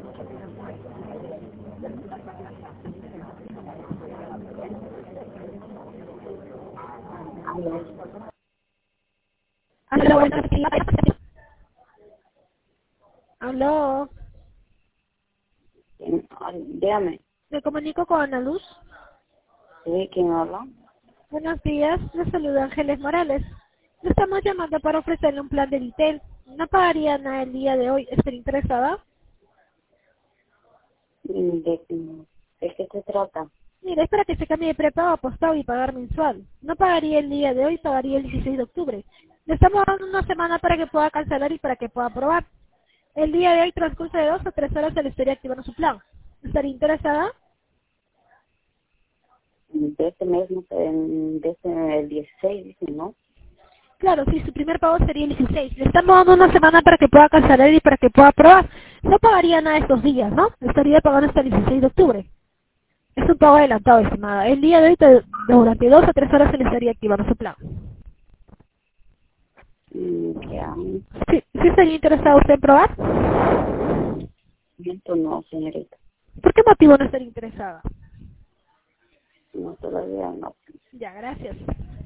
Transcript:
Aló, buenos días. Aló, Dígame, me comunico con Ana Luz. ¿sí? ¿Quién habla? Buenos días, le saluda Ángeles Morales. Le estamos llamando para ofrecerle un plan de Vitel. No pagaría nada el día de hoy. ¿Estaría interesada? ¿De qué se trata? Mire, es para que se cambie de prepago a postado y pagar mensual. No pagaría el día de hoy, pagaría el 16 de octubre. Le estamos dando una semana para que pueda cancelar y para que pueda probar. El día de hoy, transcurso de 2 a 3 horas, se le estaría activando su plan. ¿Estaría interesada? De este mes, no sé, el 16, dice, ¿no? Claro, sí, su primer pago sería el 16. Le estamos dando una semana para que pueda cancelar y para que pueda probar. No pagaría nada estos días, ¿no? Estaría pagando hasta el 16 de octubre. Es un pago adelantado, estimada. El día de hoy, durante 2 a 3 horas, se le estaría activando su plan. Ya, Sí, ¿sí estaría interesado usted en probar? esto no, señorita. ¿Por qué motivo no estaría interesada? No, todavía no. Ya, gracias.